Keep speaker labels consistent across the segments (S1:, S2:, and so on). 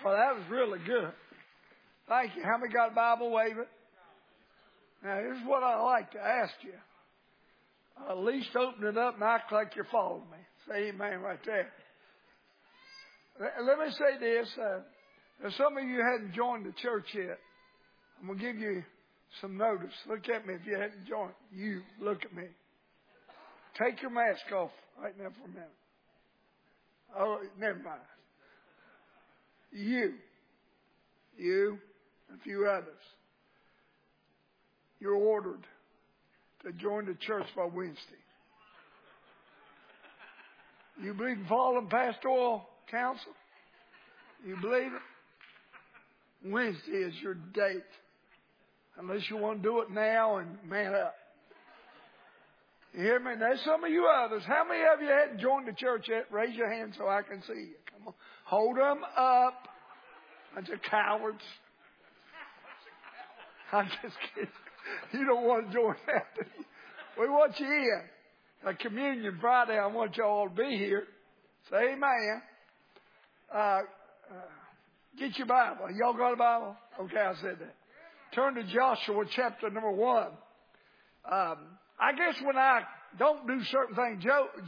S1: Well, that was really good. Thank you. How many got a Bible? Wave it. Now, here's what I like to ask you. At least open it up and act like you're following me. Say amen right there. Let me say this. If some of you hadn't joined the church yet, I'm going to give you some notice. Look at me if you hadn't joined. You, look at me. Take your mask off right now for a minute. Oh, never mind. You, and a few others, you're ordered to join the church by Wednesday. You believe in following pastoral counsel? You believe it? Wednesday is your date. Unless you want to do it now and man up. You hear me? There's some of you others. How many of you hadn't joined the church yet? Raise your hand so I can see you. Come on. Hold them up. Bunch of cowards. I'm just kidding. You don't want to join that, do you? We want you in. At Communion Friday, I want you all to be here. Say amen. Get your Bible. Y'all got a Bible? Okay, I said that. Turn to Joshua chapter number 1. I guess when I don't do certain things,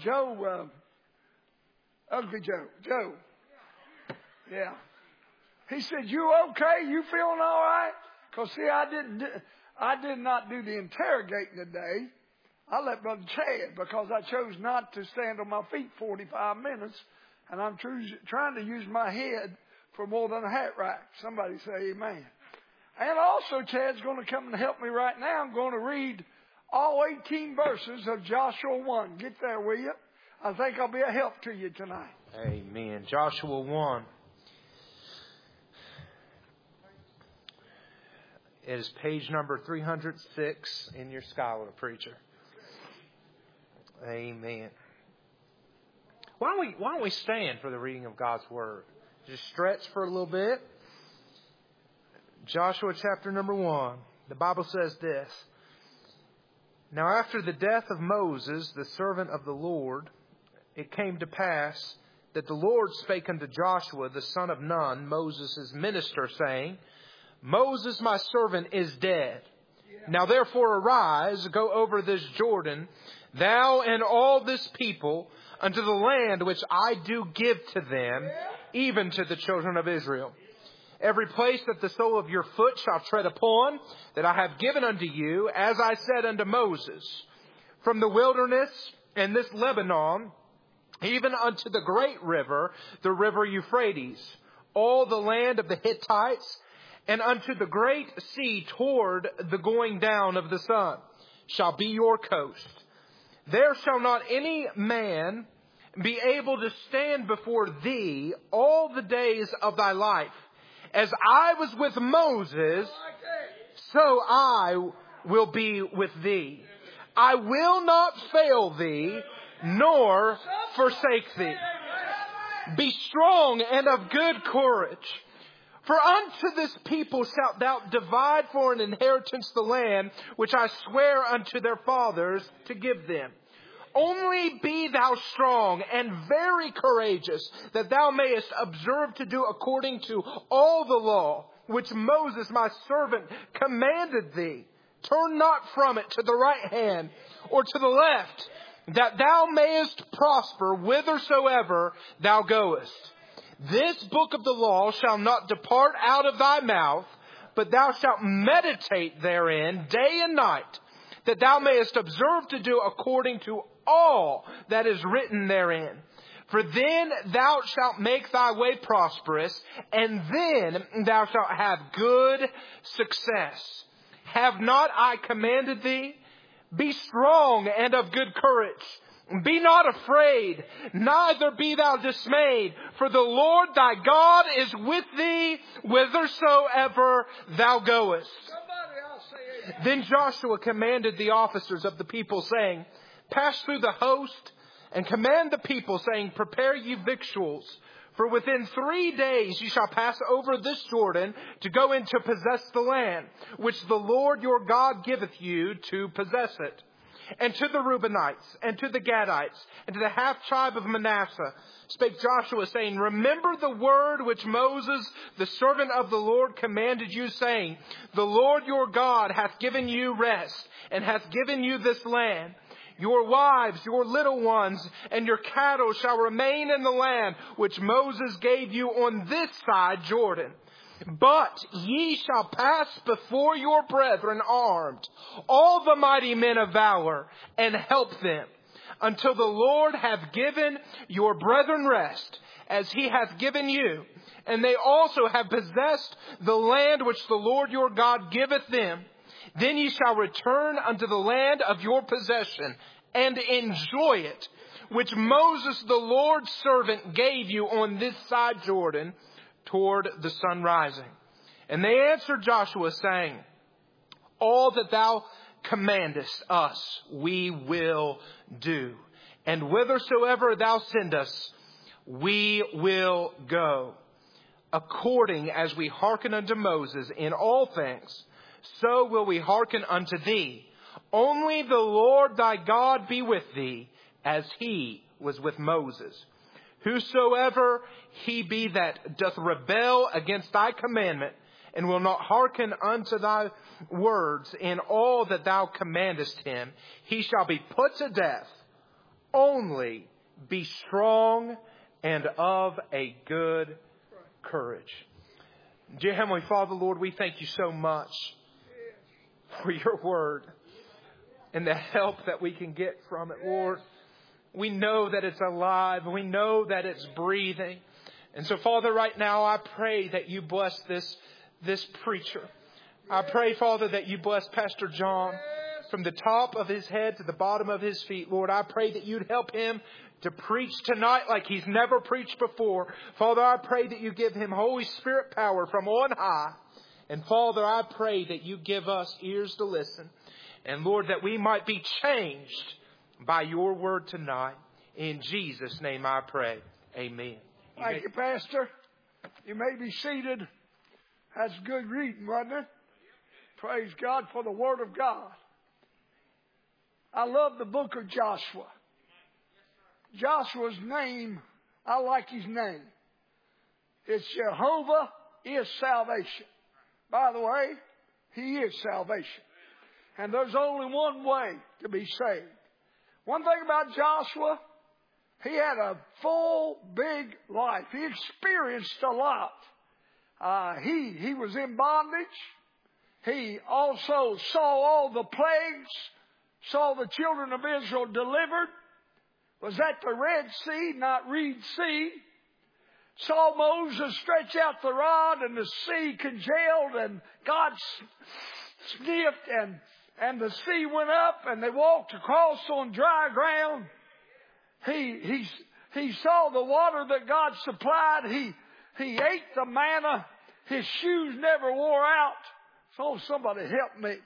S1: Uncle Joe. Yeah. He said, "You okay? You feeling all right?" Because see, I did not do the interrogating today. I let Brother Chad because I chose not to stand on my feet 45 minutes, and I'm trying to use my head for more than a hat rack. Somebody say amen. And also, Chad's going to come and help me right now. I'm going to read all 18 verses of Joshua 1. Get there, will you? I think I'll be a help to you tonight.
S2: Amen. Joshua 1. It is page number 306 in your Scholar Preacher. Amen. Why don't we stand for the reading of God's Word? Just stretch for a little bit. Joshua chapter number 1. The Bible says this. Now after the death of Moses, the servant of the Lord, it came to pass that the Lord spake unto Joshua, the son of Nun, Moses' minister, saying, Moses, my servant, is dead. Now therefore arise, go over this Jordan, thou and all this people, unto the land which I do give to them, even to the children of Israel. Every place that the sole of your foot shall tread upon, that I have given unto you, as I said unto Moses, from the wilderness and this Lebanon, even unto the great river, the river Euphrates, all the land of the Hittites, and unto the great sea toward the going down of the sun, shall be your coast. There shall not any man be able to stand before thee all the days of thy life. As I was with Moses, so I will be with thee. I will not fail thee, nor forsake thee. Be strong and of good courage. For unto this people shalt thou divide for an inheritance the land which I swear unto their fathers to give them. Only be thou strong and very courageous, that thou mayest observe to do according to all the law which Moses my servant commanded thee. Turn not from it to the right hand or to the left, that thou mayest prosper whithersoever thou goest. This book of the law shall not depart out of thy mouth, but thou shalt meditate therein day and night, that thou mayest observe to do according to all that is written therein. For then thou shalt make thy way prosperous, and then thou shalt have good success. Have not I commanded thee? Be strong and of good courage. Be not afraid, neither be thou dismayed, for the Lord thy God is with thee whithersoever thou goest. Then Joshua commanded the officers of the people, saying, Pass through the host, and command the people, saying, Prepare ye victuals. For within 3 days ye shall pass over this Jordan to go in to possess the land, which the Lord your God giveth you to possess it. And to the Reubenites, and to the Gadites, and to the half-tribe of Manasseh, spake Joshua, saying, Remember the word which Moses, the servant of the Lord, commanded you, saying, The Lord your God hath given you rest, and hath given you this land. Your wives, your little ones, and your cattle shall remain in the land which Moses gave you on this side Jordan. But ye shall pass before your brethren armed, all the mighty men of valor, and help them, until the Lord have given your brethren rest, as he hath given you. And they also have possessed the land which the Lord your God giveth them. Then ye shall return unto the land of your possession, and enjoy it, which Moses the Lord's servant gave you on this side Jordan, toward the sun rising. And they answered Joshua, saying, All that thou commandest us, we will do. And whithersoever thou send us, we will go. According as we hearken unto Moses in all things, so will we hearken unto thee. Only the Lord thy God be with thee, as he was with Moses. Whosoever he be that doth rebel against thy commandment, and will not hearken unto thy words in all that thou commandest him, he shall be put to death. Only be strong and of a good courage. Dear Heavenly Father, Lord, we thank you so much for your word and the help that we can get from it, Lord. We know that it's alive. We know that it's breathing. And so, Father, right now, I pray that you bless this preacher. I pray, Father, that you bless Pastor John from the top of his head to the bottom of his feet. Lord, I pray that you'd help him to preach tonight like he's never preached before. Father, I pray that you give him Holy Spirit power from on high. And Father, I pray that you give us ears to listen. And Lord, that we might be changed by your word tonight. In Jesus' name I pray. Amen.
S1: Thank you, Pastor. You may be seated. That's good reading, wasn't it? Praise God for the Word of God. I love the book of Joshua. Joshua's name, I like his name. It's Jehovah is salvation. By the way, he is salvation. And there's only one way to be saved. One thing about Joshua, he had a full, big life. He experienced a lot. He was in bondage. He also saw all the plagues, saw the children of Israel delivered, was at the Red Sea, not Reed Sea, saw Moses stretch out the rod and the sea congealed and God sniffed and the sea went up and they walked across on dry ground. He saw the water that God supplied. He ate the manna. His shoes never wore out. So somebody help me.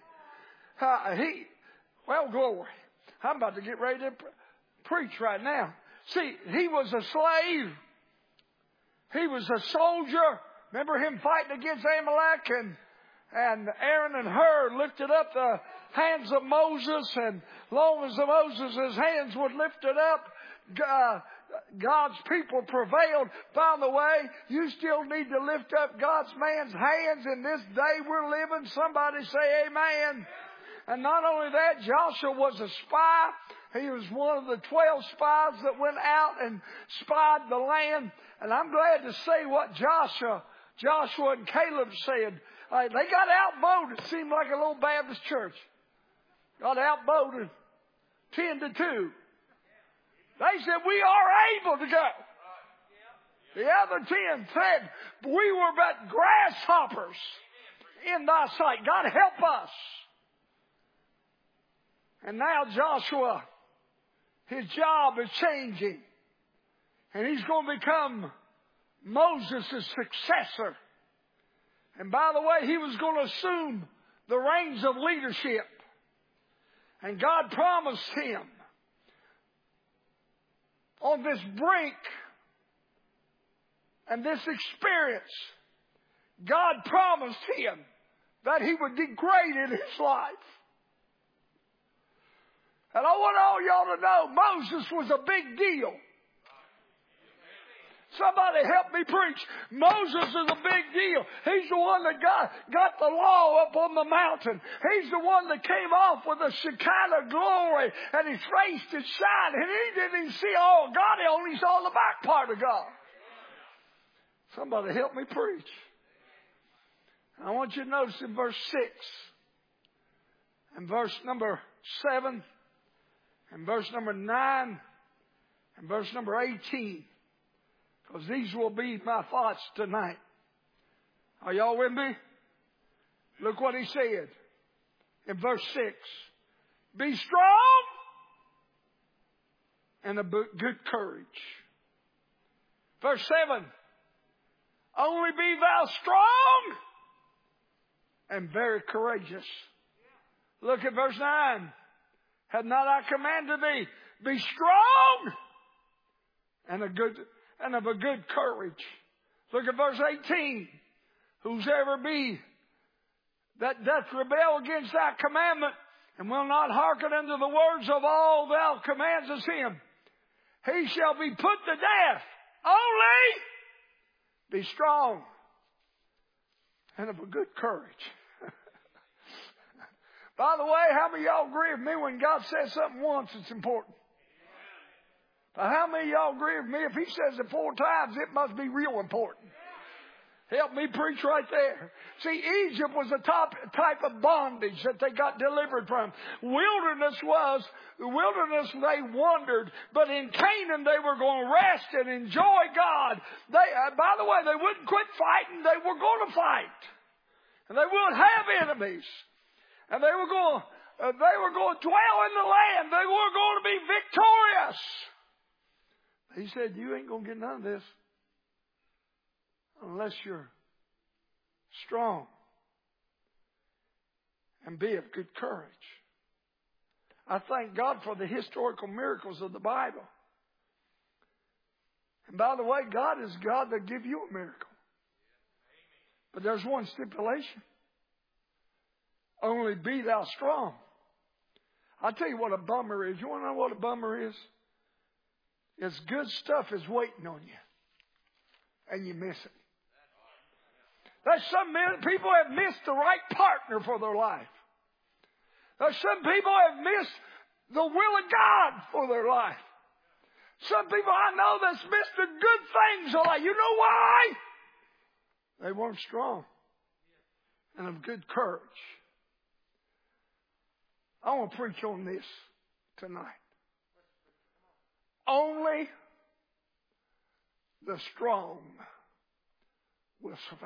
S1: Well, glory. I'm about to get ready to preach right now. See, he was a slave. He was a soldier. Remember him fighting against Amalek, and Aaron and Hur lifted up the hands of Moses, and long as Moses' hands would lift it up, God's people prevailed. By the way, you still need to lift up God's man's hands in this day we're living. Somebody say amen. And not only that, Joshua was a spy. He was one of the 12 spies that went out and spied the land. And I'm glad to say what Joshua and Caleb said. They got outvoted. It seemed like a little Baptist church. Got outvoted 10-2. They said, we are able to go. The other 10 said, we were but grasshoppers in thy sight. God help us. And now Joshua, his job is changing. And he's going to become Moses' successor. And by the way, he was going to assume the reins of leadership. And God promised him on this brink and this experience, God promised him that he would do great in his life. And I want all y'all to know Moses was a big deal. Somebody help me preach. Moses is a big deal. He's the one that got the law up on the mountain. He's the one that came off with a Shekinah glory and his face did shine. And he didn't even see all of God. He only saw the back part of God. Somebody help me preach. I want you to notice in verse 6 and verse number 7 and verse number 9 and verse number 18. Because these will be my thoughts tonight. Are y'all with me? Look what he said in verse 6. Be strong and of good courage. Verse 7. Only be thou strong and very courageous. Look at verse 9. Have not I commanded thee? Be strong and of a good courage. Look at verse 18. Whosoever be that doth rebel against thy commandment and will not hearken unto the words of all thou commandest him, he shall be put to death. Only be strong and of a good courage. By the way, how many of y'all agree with me when God says something once, it's important? Now, how many of y'all agree with me if he says it 4 times, it must be real important? Help me preach right there. See, Egypt was a type of bondage that they got delivered from. Wilderness, they wandered. But in Canaan, they were going to rest and enjoy God. By the way, they wouldn't quit fighting. They were going to fight. And they would have enemies. And they were going to dwell in the land. They were going to be victorious. He said, you ain't going to get none of this unless you're strong and be of good courage. I thank God for the historical miracles of the Bible. And by the way, God is God that give you a miracle. But there's one stipulation. Only be thou strong. I'll tell you what a bummer is. You want to know what a bummer is? It's good stuff is waiting on you. And you miss it. There's some people have missed the right partner for their life. There's some people have missed the will of God for their life. Some people I know that's missed the good things of life. You know why? They weren't strong and of good courage. I want to preach on this tonight. Only the strong will survive.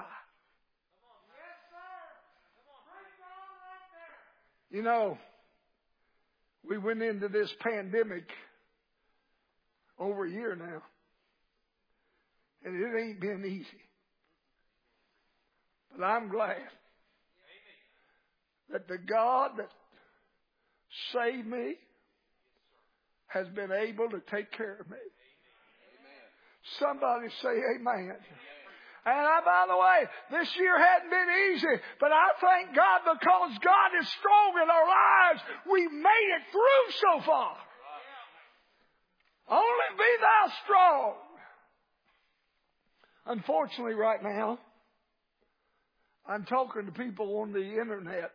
S1: You know, we went into this pandemic over a year now. And it ain't been easy. But I'm glad that the God that saved me has been able to take care of me. Somebody say amen. And by the way, this year hadn't been easy, but I thank God because God is strong in our lives. We made it through so far. Only be thou strong. Unfortunately, right now, I'm talking to people on the internet.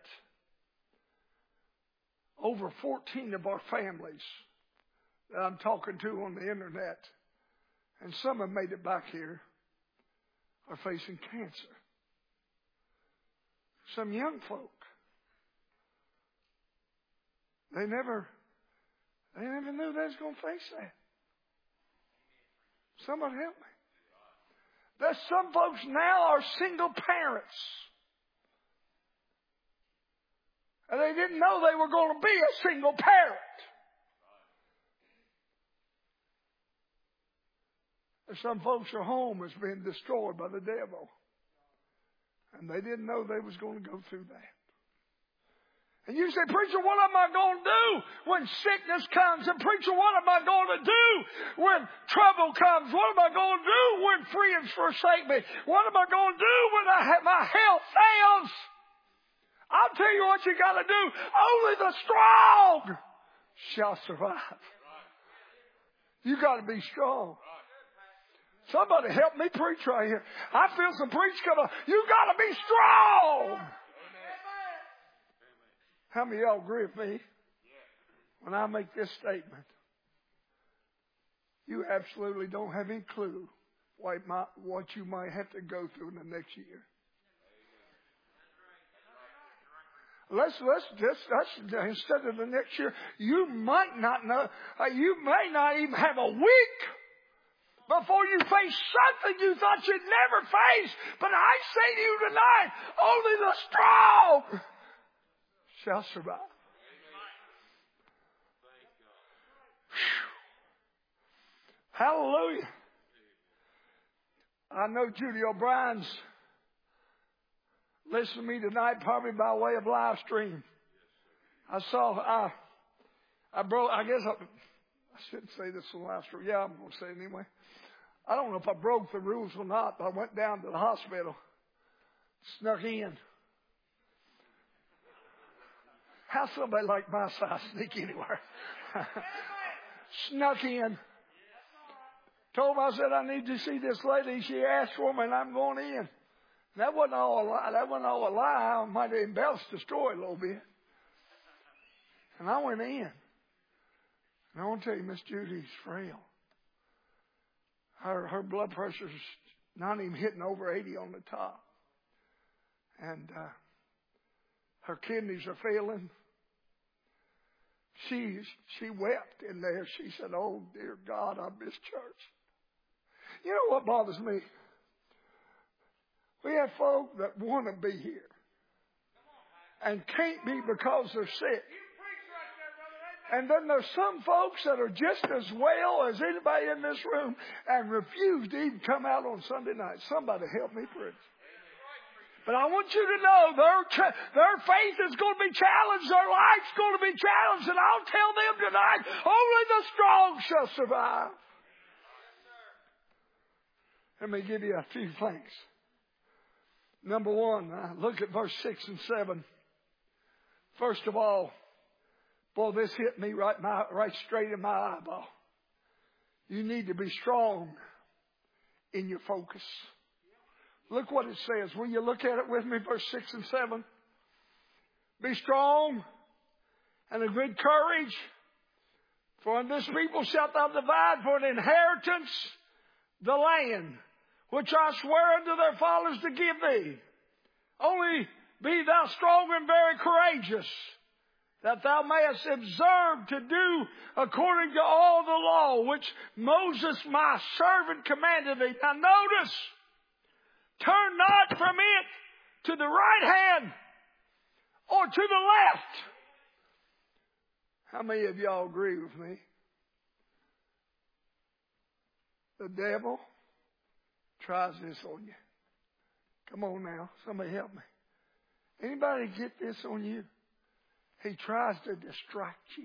S1: Over 14 of our families that I'm talking to on the internet, and some have made it back here, are facing cancer. Some young folk. They never knew they was going to face that. Somebody help me. There's some folks now are single parents. And they didn't know they were going to be a single parent. There's some folks their home has been destroyed by the devil. And they didn't know they was going to go through that. And you say, preacher, what am I going to do when sickness comes? And preacher, what am I going to do when trouble comes? What am I going to do when friends forsake me? What am I going to do when my health fails? I'll tell you what you got to do. Only the strong shall survive. You got to be strong. Somebody help me preach right here. I feel some preach coming. You got to be strong. How many of y'all agree with me when I make this statement? You absolutely don't have any clue what you might have to go through in the next year. Let's instead of the next year, you might not know. You may not even have a week before you face something you thought you'd never face. But I say to you tonight, only the strong shall survive. Hallelujah. I know Judy O'Brien's listening to me tonight, probably by way of live stream. I shouldn't say this on live stream. Yeah, I'm going to say it anyway. I don't know if I broke the rules or not, but I went down to the hospital, snuck in. How's somebody like my size sneak anywhere? Snuck in. Told him, I said, I need to see this lady. She asked for me, and I'm going in. That wasn't all a lie. I might have embellished the story a little bit. And I went in. And I want to tell you, Miss Judy's frail. Her blood pressure's not even hitting over 80 on the top. And her kidneys are failing. She wept in there. She said, oh, dear God, I miss church. You know what bothers me? We have folk that want to be here and can't be because they're sick. And then there's some folks that are just as well as anybody in this room and refuse to even come out on Sunday night. Somebody help me preach. But I want you to know their faith is going to be challenged. Their life's going to be challenged. And I'll tell them tonight, only the strong shall survive. Let me give you a few things. Number one, look at verse 6 and 7. First of all, boy, this hit me right straight in my eyeball. You need to be strong in your focus. Look what it says. Will you look at it with me? Verse 6 and 7. Be strong and of good courage. For in this people shalt thou divide for an inheritance the land which I swear unto their fathers to give thee. Only be thou strong and very courageous, that thou mayest observe to do according to all the law which Moses my servant commanded thee. Now notice, turn not from it to the right hand or to the left. How many of y'all agree with me? The devil tries this on you. Come on now. Somebody help me. Anybody get this on you? He tries to distract you.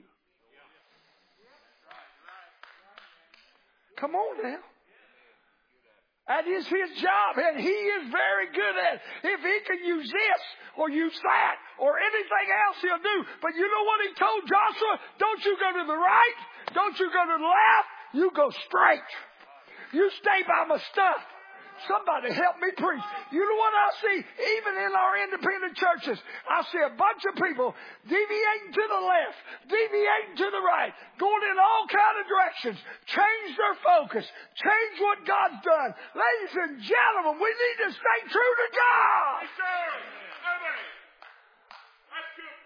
S1: Come on now. That is his job, and he is very good at it. If he can use this or use that or anything else, he'll do. But you know what he told Joshua? Don't you go to the right. Don't you go to the left. You go straight. You stay by my stuff. Somebody help me preach. You know what I see? Even in our independent churches, I see a bunch of people deviating to the left, deviating to the right, going in all kind of directions. Change their focus. Change what God's done. Ladies and gentlemen, we need to stay true to God.
S3: Yes, sir. Amen. That's good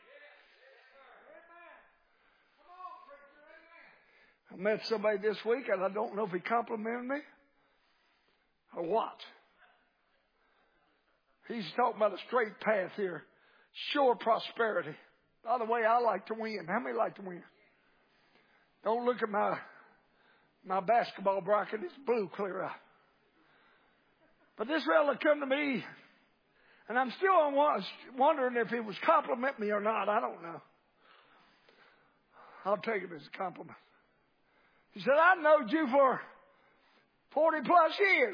S3: preaching.
S1: I met somebody this week, and I don't know if he complimented me or what. He's talking about a straight path here. Sure prosperity. By the way, I like to win. How many like to win? Don't look at my basketball bracket. It's blue clear out. But this fella come to me, and I'm still wondering if he was complimenting me or not. I don't know. I'll take it as a compliment. He said, I've known you for 40 plus years.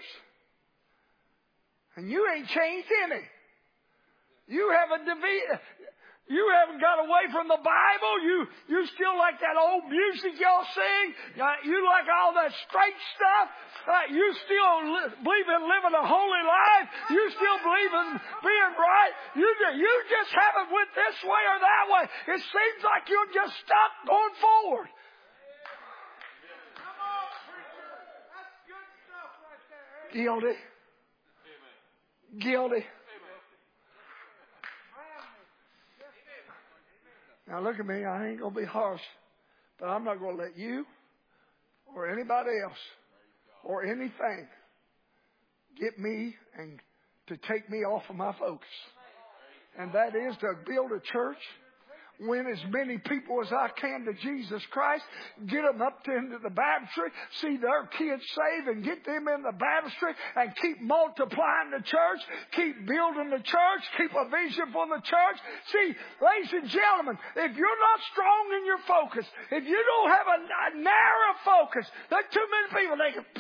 S1: And you ain't changed any. You haven't You haven't got away from the Bible. You still like that old music y'all sing. You like all that straight stuff. You still believe in living a holy life. You still believe in being right. You just haven't went this way or that way. It seems like you're just stuck going forward.
S2: Come on, preacher. That's good stuff right there.
S1: Guilty. Guilty. Now look at me, I ain't going to be harsh, but I'm not going to let you or anybody else or anything get me and to take me off of my focus. And that is to build a church, win as many people as I can to Jesus Christ, get them up into the baptistry, see their kids saved and get them in the baptistry and keep multiplying the church, keep building the church, keep a vision for the church. See, ladies and gentlemen, if you're not strong in your focus, if you don't have a narrow focus, there's too many people they can...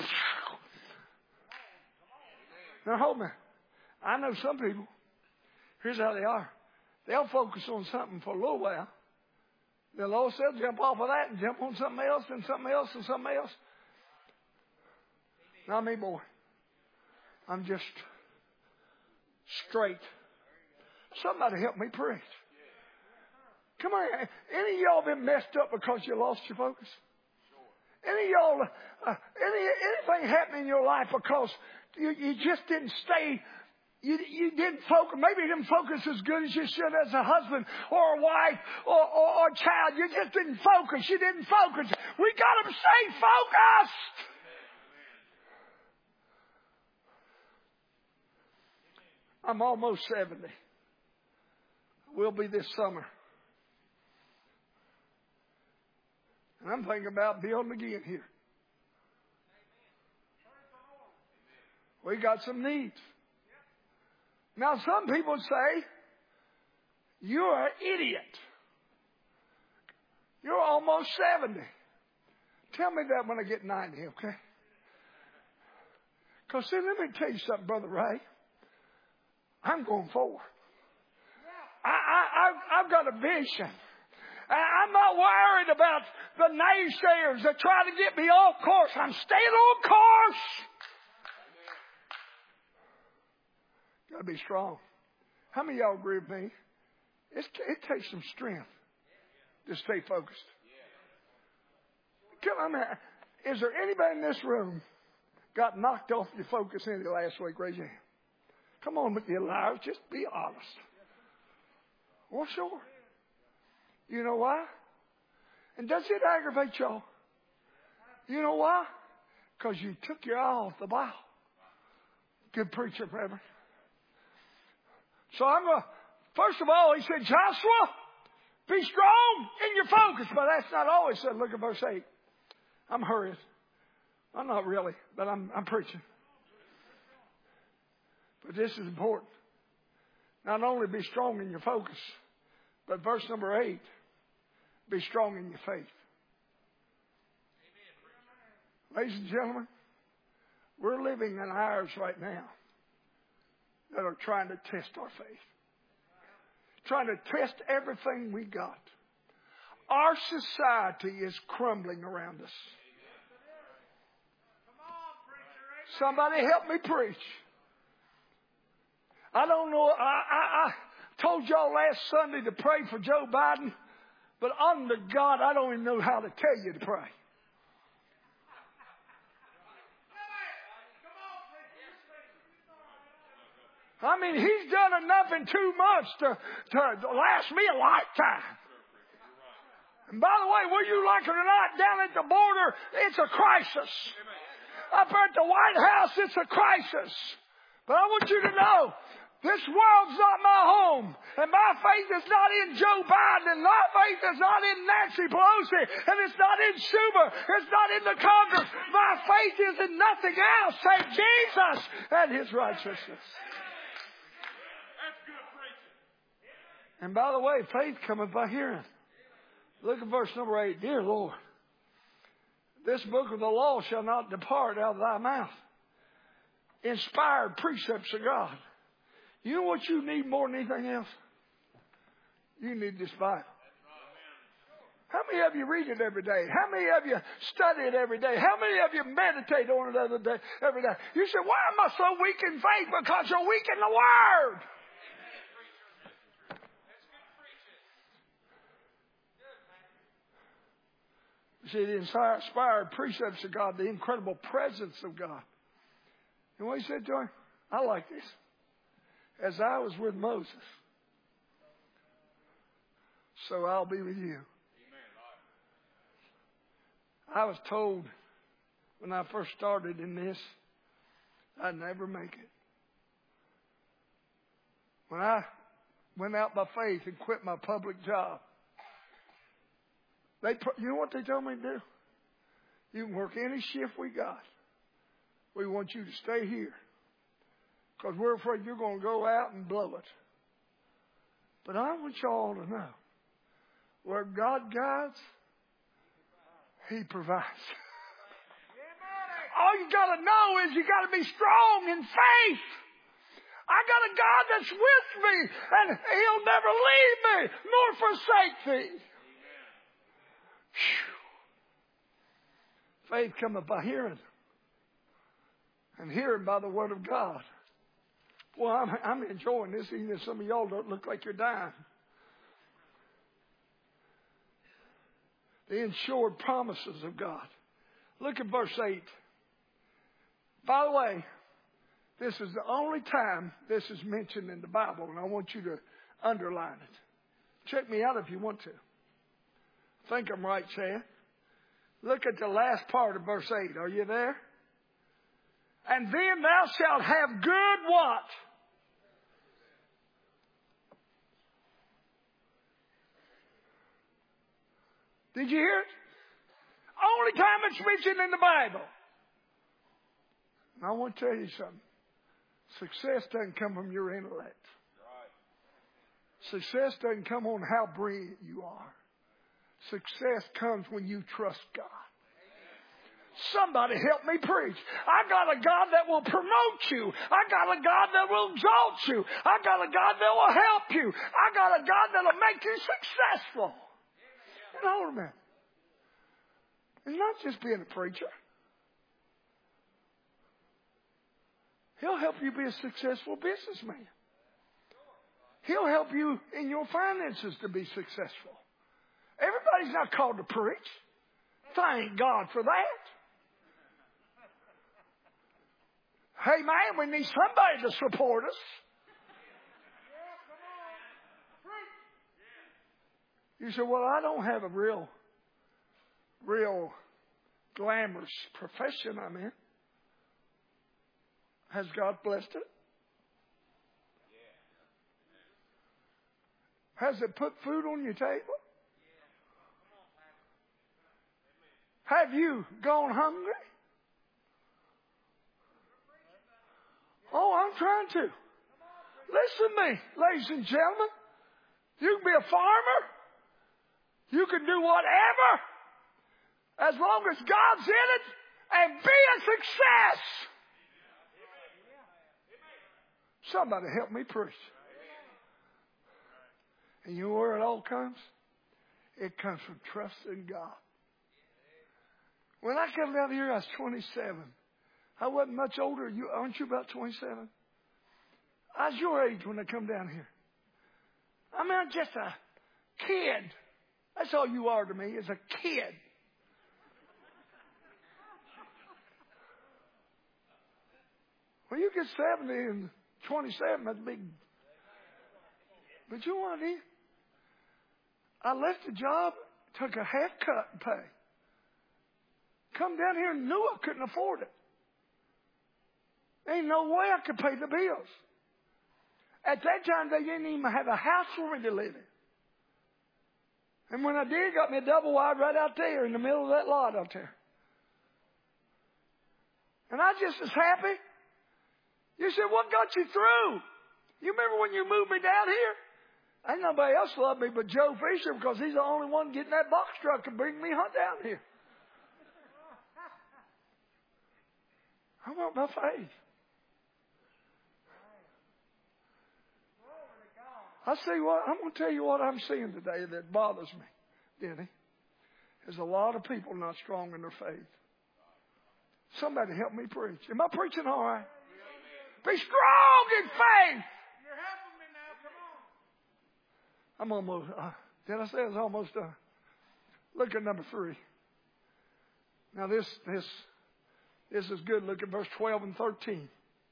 S1: Now hold on. I know some people, here's how they are. They'll focus on something for a little while. Then all of a sudden jump off of that and jump on something else and something else and something else. Not me, boy. I'm just straight. Somebody help me preach. Come on. Any of y'all been messed up because you lost your focus? Any of y'all, anything happened in your life because you just didn't stay. You didn't focus. Maybe you didn't focus as good as you should as a husband or a wife or a child. You just didn't focus. You didn't focus. We got to stay focused. I'm almost 70. Will be this summer. And I'm thinking about building again here. We got some needs. Now, some people say, you're an idiot. You're almost 70. Tell me that when I get 90, okay? Because, see, let me tell you something, Brother Ray. I'm going forward. I've got a vision. I'm not worried about the naysayers that try to get me off course. I'm staying on course. Got to be strong. How many of y'all agree with me? It takes some strength to stay focused. Come on, is there anybody in this room got knocked off your focus any last week? Raise your hand. Come on, you liars, just be honest. Well, sure. You know why? And does it aggravate y'all? You know why? Because you took your eye off the Bible. Good preacher, Reverend. So I'm going to, first of all, he said, Joshua, be strong in your focus. But that's not all he said. Look at verse 8. I'm hurried. I'm not really, but I'm preaching. But this is important. Not only be strong in your focus, but verse number 8, be strong in your faith. Amen. Ladies and gentlemen, we're living in hours right now that are trying to test our faith. Trying to test everything we got. Our society is crumbling around us. Somebody help me preach. I don't know. I told y'all last Sunday to pray for Joe Biden, but unto God, I don't even know how to tell you to pray. I mean, he's done enough in 2 months to last me a lifetime. And by the way, whether you like it or not, down at the border, it's a crisis. Up at the White House, it's a crisis. But I want you to know, this world's not my home. And my faith is not in Joe Biden. And my faith is not in Nancy Pelosi. And it's not in Schumer. It's not in the Congress. My faith is in nothing else save Jesus and His righteousness. And by the way, faith cometh by hearing. Look at verse number 8. Dear Lord, this book of the law shall not depart out of thy mouth. Inspired precepts of God. You know what you need more than anything else? You need this Bible. How many of you read it every day? How many of you study it every day? How many of you meditate on it every day? You say, why am I so weak in faith? Because you're weak in the Word. You see, the inspired precepts of God, the incredible presence of God. And what he said to him, I like this. As I was with Moses, so I'll be with you. I was told when I first started in this, I'd never make it. When I went out by faith and quit my public job, you know what they told me to do? You can work any shift we got. We want you to stay here because we're afraid you're going to go out and blow it. But I want y'all to know, where God guides, He provides. All you got to know is you got to be strong in faith. I got a God that's with me, and He'll never leave me nor forsake me. Faith cometh by hearing, and hearing by the Word of God. Well, I'm enjoying this, even if some of y'all don't look like you're dying. The ensured promises of God. Look at verse 8. By the way, this is the only time this is mentioned in the Bible, and I want you to underline it. Check me out if you want to. I think I'm right, Chad. Look at the last part of verse 8. Are you there? And then thou shalt have good what? Did you hear it? Only time it's mentioned in the Bible. And I want to tell you something. Success doesn't come from your intellect. Success doesn't come on how brilliant you are. Success comes when you trust God. Somebody help me preach. I got a God that will promote you. I got a God that will exalt you. I got a God that will help you. I got a God that will make you successful. And hold a minute. It's not just being a preacher. He'll help you be a successful businessman. He'll help you in your finances to be successful. Everybody's not called to preach. Thank God for that. Hey, man, we need somebody to support us. You say, well, I don't have a real glamorous profession I'm in. Has God blessed it? Has it put food on your table? Have you gone hungry? Oh, I'm trying to. Listen to me, ladies and gentlemen. You can be a farmer. You can do whatever as long as God's in it and be a success. Somebody help me preach. And you know where it all comes? It comes from trusting God. When I came down here, I was 27. I wasn't much older. Aren't you about 27? I was your age when I come down here. I mean, I'm just a kid. That's all you are to me, is a kid. When you get 70 and 27, that's big. But you know what I did? I left the job, took a half cut in pay. Come down here and knew I couldn't afford it. Ain't no way I could pay the bills. At that time, they didn't even have a house for me to live in. And when I did, got me a double wide right out there in the middle of that lot out there. And I just as happy. You said, what got you through? You remember when you moved me down here? Ain't nobody else loved me but Joe Fisher because he's the only one getting that box truck and bring me down here. I want my faith. I see what I'm going to tell you what I'm seeing today that bothers me, Denny. There's a lot of people not strong in their faith. Somebody help me preach. Am I preaching all right? Be strong in faith.
S3: You're helping me now. Come on.
S1: I'm almost, did I say I was almost done? Look at number 3. Now this is good. Look at verse 12 and 13.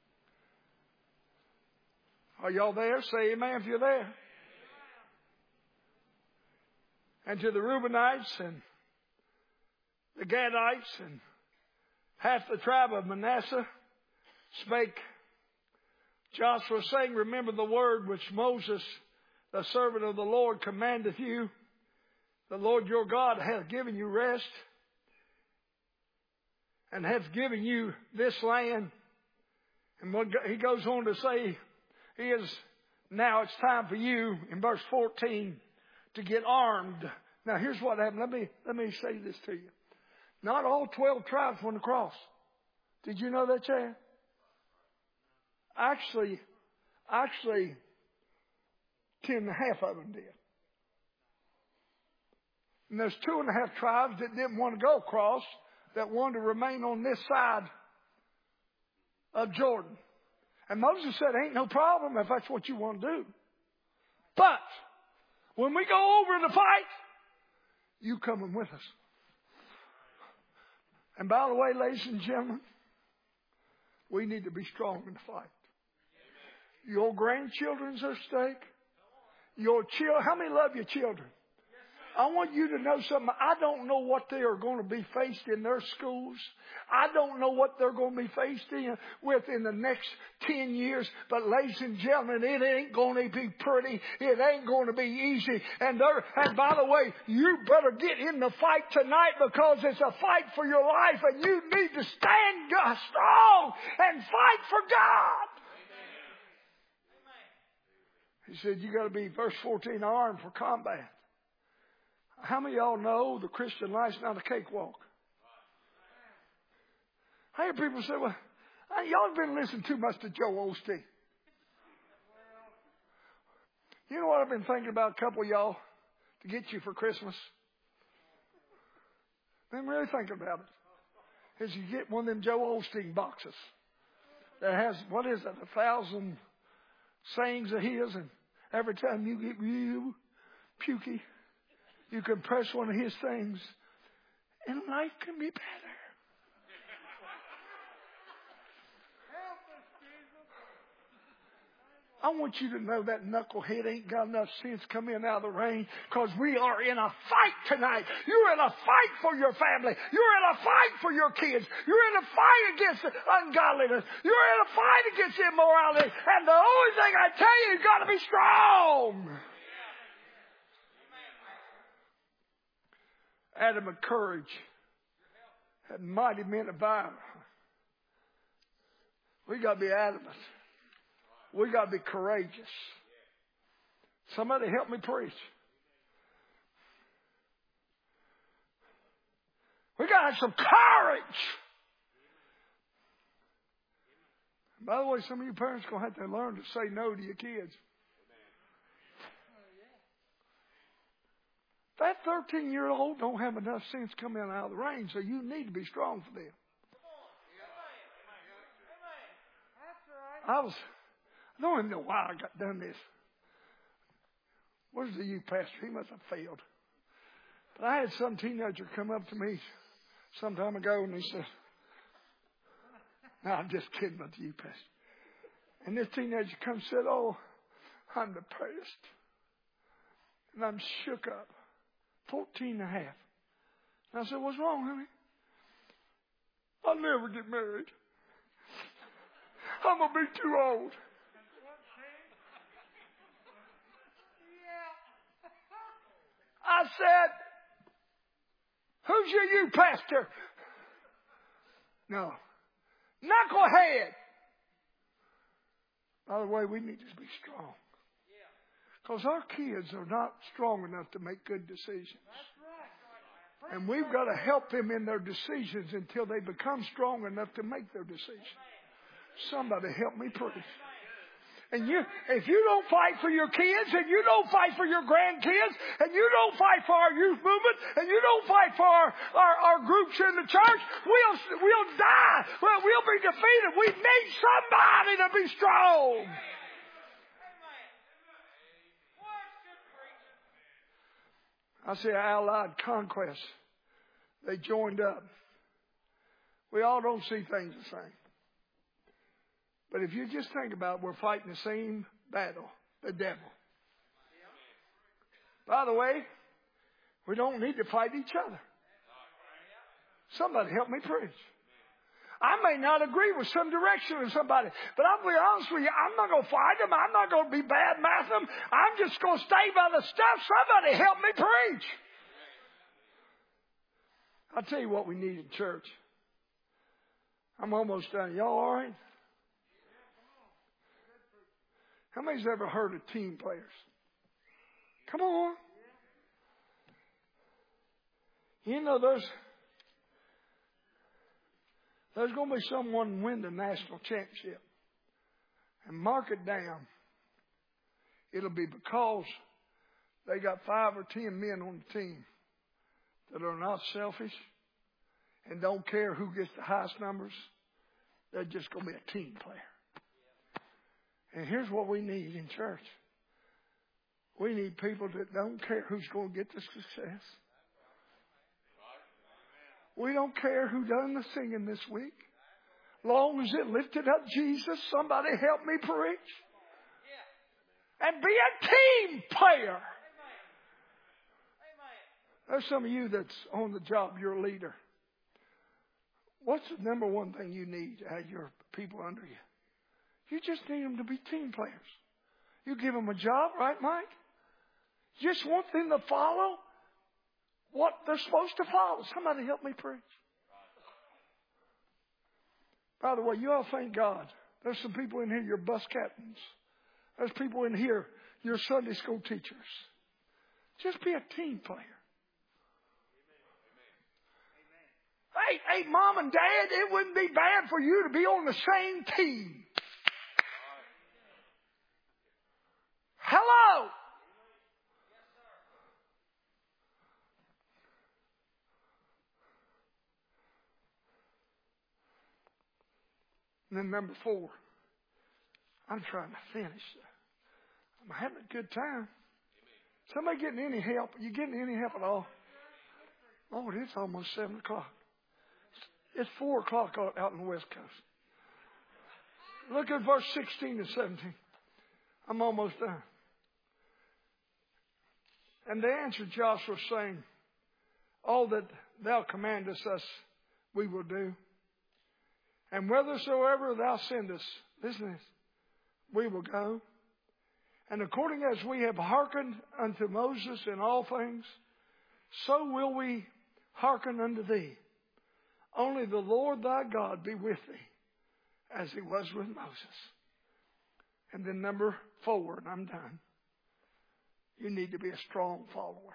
S1: Are y'all there? Say amen if you're there. And to the Reubenites and the Gadites and half the tribe of Manasseh spake Joshua, saying, remember the word which Moses, the servant of the Lord, commandeth you. The Lord your God hath given you rest, and hath given you this land. And he goes on to say, now it's time for you, in verse 14, to get armed. Now here's what happened. Let me say this to you. Not all 12 tribes went across. Did you know that, Chad? Actually, 10 and a half of them did. And there's 2.5 tribes that didn't want to go across, that wanted to remain on this side of Jordan. And Moses said, ain't no problem if that's what you want to do. But when we go over to fight, you coming with us. And by the way, ladies and gentlemen, we need to be strong in the fight. Your grandchildren's at stake. Your children. How many love your children? I want you to know something. I don't know what they are going to be faced in their schools. I don't know what they're going to be faced with in the next 10 years. But ladies and gentlemen, it ain't going to be pretty. It ain't going to be easy. And by the way, you better get in the fight tonight, because it's a fight for your life, and you need to stand strong and fight for God. He said, you got to be, verse 14, armed for combat. How many of y'all know the Christian life's not a cakewalk? I hear people say, well, y'all have been listening too much to Joel Osteen. You know what I've been thinking about, a couple of y'all, to get you for Christmas? Been really thinking about it. Is you get one of them Joel Osteen boxes that has, 1,000 sayings of his, and every time you get real pukey, you can press one of his things, and life can be better. I want you to know that knucklehead ain't got enough sense come in out of the rain, because we are in a fight tonight. You're in a fight for your family. You're in a fight for your kids. You're in a fight against ungodliness. You're in a fight against immorality. And the only thing I tell you, you've got to be strong. Adam of courage had mighty men of valor. We got to be adamant. We got to be courageous. Somebody help me preach. We got to have some courage. By the way, some of you parents are going to have to learn to say no to your kids. That 13-year-old don't have enough sense coming out of the rain, so you need to be strong for them. I don't even know why I got done this. Where's the youth pastor? He must have failed. But I had some teenager come up to me some time ago, and he said, no, I'm just kidding about the youth pastor. And this teenager comes and said, oh, I'm depressed. And I'm shook up. 14 and a half. And I said, what's wrong, honey? I'll never get married. I'm going to be too old. I said, who's your youth pastor? No. Knucklehead. By the way, we need to be strong. Because our kids are not strong enough to make good decisions. And we've got to help them in their decisions until they become strong enough to make their decisions. Somebody help me preach. And if you don't fight for your kids, and you don't fight for your grandkids, and you don't fight for our youth movement, and you don't fight for our groups in the church, we'll die. Well, we'll be defeated. We need somebody to be strong. I say Allied Conquest. They joined up. We all don't see things the same. But if you just think about it, we're fighting the same battle, the devil. By the way, we don't need to fight each other. Somebody help me preach. I may not agree with some direction of somebody, but I'll be honest with you, I'm not going to fight them. I'm not going to be bad mouthing them. I'm just going to stay by the stuff. Somebody help me preach. I'll tell you what we need in church. I'm almost done. Y'all all right? How many's ever heard of team players? Come on. You know, there's going to be someone win the national championship. And mark it down. It'll be because they got 5 or 10 men on the team that are not selfish and don't care who gets the highest numbers. They're just going to be a team player. And here's what we need in church. We need people that don't care who's going to get the success. We don't care who done the singing this week. Long as it lifted up Jesus, somebody help me preach. And be a team player. There's some of you that's on the job, you're a leader. What's the number one thing you need to have your people under you? You just need them to be team players. You give them a job, right, Mike? You just want them to follow what they're supposed to follow. Somebody help me preach. By the way, you all thank God. There's some people in here, you're bus captains. There's people in here, you're Sunday school teachers. Just be a team player. Hey, Mom and Dad, it wouldn't be bad for you to be on the same team. Hello. And then number 4, I'm trying to finish. I'm having a good time. Somebody getting any help? You getting any help at all? Oh, it's almost 7 o'clock. It's 4 o'clock out on the West Coast. Look at verse 16 and 17. I'm almost done. And they answered Joshua, saying, all that thou commandest us, we will do. And whithersoever thou sendest, listen to this, we will go. And according as we have hearkened unto Moses in all things, so will we hearken unto thee. Only the Lord thy God be with thee, as he was with Moses. And then number 4, and I'm done. You need to be a strong follower.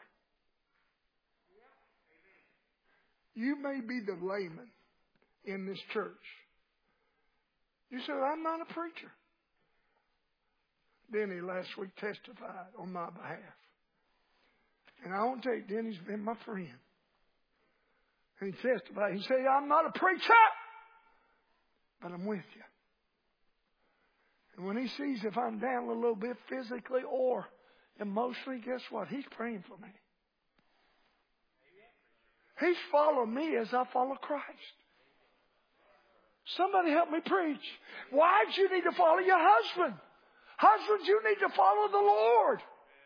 S1: You may be the layman in this church. You said, I'm not a preacher. Denny last week testified on my behalf. And I want to tell you, Denny's been my friend. And he testified. He said, I'm not a preacher, but I'm with you. And when he sees if I'm down a little bit physically or emotionally, guess what? He's praying for me. He's following me as I follow Christ. Somebody help me preach. Wives, you need to follow your husband. Husbands, you need to follow the Lord.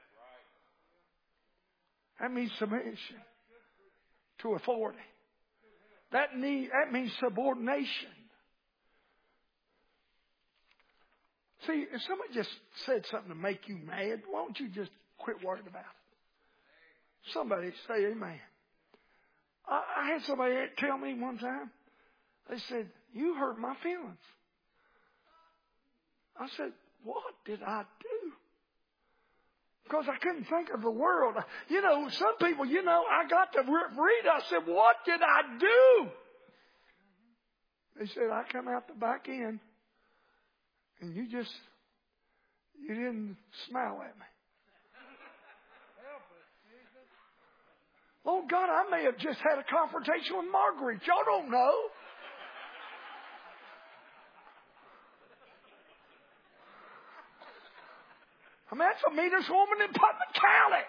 S1: That means submission to authority. That means subordination. See, if somebody just said something to make you mad, why don't you just quit worrying about it? Somebody say amen. I had somebody tell me one time, they said, you hurt my feelings. I said, what did I do? Because I couldn't think of the world. You know, some people, I got to read. I said, what did I do? They said, I come out the back end and you just You didn't smile at me. Oh, God, I may have just had a confrontation with Marguerite. Y'all don't know. I mean, that's the meanest woman in Putnam County.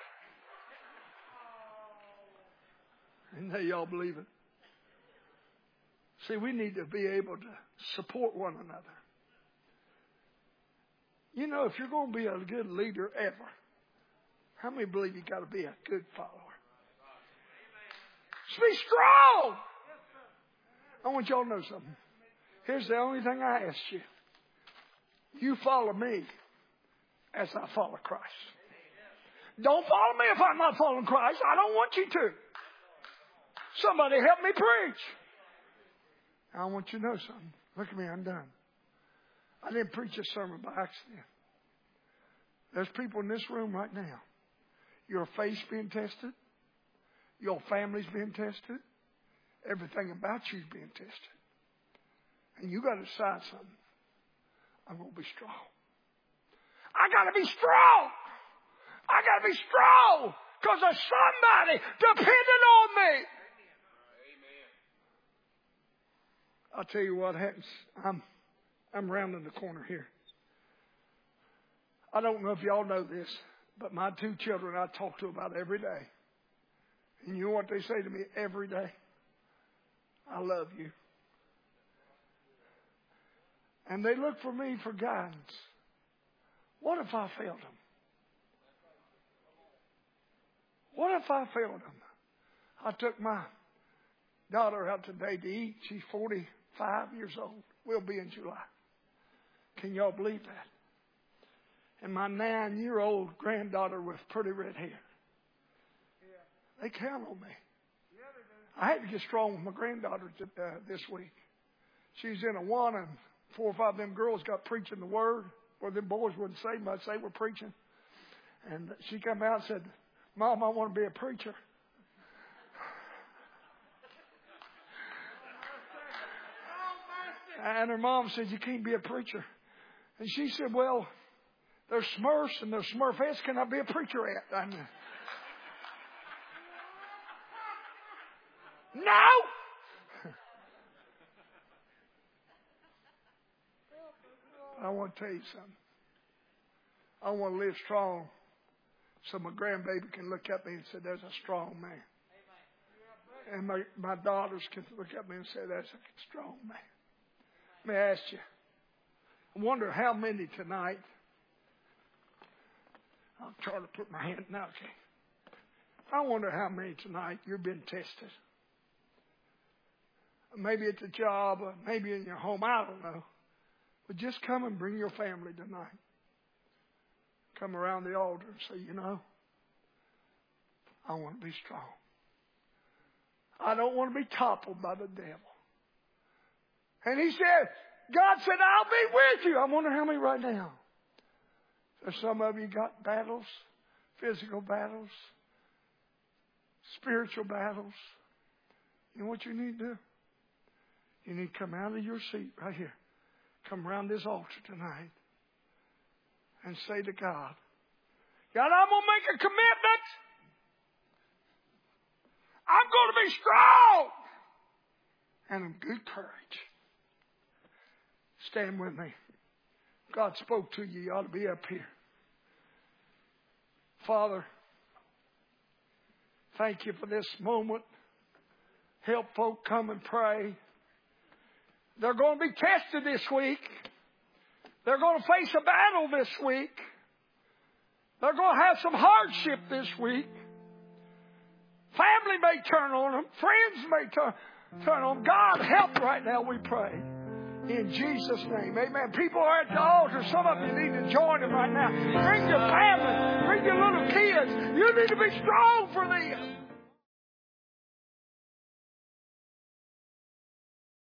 S1: And now y'all believe it. See, we need to be able to support one another. You know, if you're going to be a good leader ever, how many believe you got to be a good follower? Be strong. I want y'all to know something. Here's the only thing I ask you. You follow me as I follow Christ. Don't follow me if I'm not following Christ. I don't want you to. Somebody help me preach. I want you to know something. Look at me, I'm done. I didn't preach a sermon by accident. There's people in this room right now. Your faith's being tested. Your family's being tested. Everything about you's being tested. And you got to decide something. I'm going to be strong. I got to be strong. I got to be strong because there's somebody depending on me. I'll tell you what happens. I'm rounding the corner here. I don't know if y'all know this, but my two children I talk to about every day. And you know what they say to me every day? I love you. And they look for me for guidance. What if I failed them? What if I failed them? I took my daughter out today to eat. She's 45 years old. Will be in July. Can y'all believe that? And my 9-year-old granddaughter with pretty red hair. They count on me. I had to get strong with my granddaughter this week. She's in a one, and 4 or 5 of them girls got preaching the word. Well, them boys wouldn't say much. They were preaching. And she came out and said, Mom, I want to be a preacher. And her mom said, you can't be a preacher. And she said, well, there's Smurfs and there's Smurfettes. Can I be a preacher at? No! I want to tell you something. I want to live strong so my grandbaby can look at me and say, there's a strong man. And my daughters can look at me and say, that's a strong man. Let me ask you. I wonder how many tonight. I'll try to put my hand now. Okay. I wonder how many tonight you've been tested. Maybe at the job, or maybe in your home. I don't know. But just come and bring your family tonight. Come around the altar and say, you know, I want to be strong. I don't want to be toppled by the devil. And he said, God said, I'll be with you. I wonder how many right now. There's some of you got battles, physical battles, spiritual battles. You know what you need to do? You need to come out of your seat right here. Come around this altar tonight and say to God, God, I'm going to make a commitment. I'm going to be strong and of good courage. Stand with me. God spoke to you. You ought to be up here. Father, thank you for this moment. Help folk come and pray. They're going to be tested this week. They're going to face a battle this week. They're going to have some hardship this week. Family may turn on them. Friends may turn on them. God, help right now, we pray. In Jesus' name, amen. People are at the altar. Some of you need to join them right now. Bring your family. Bring your little kids. You need to be strong for them.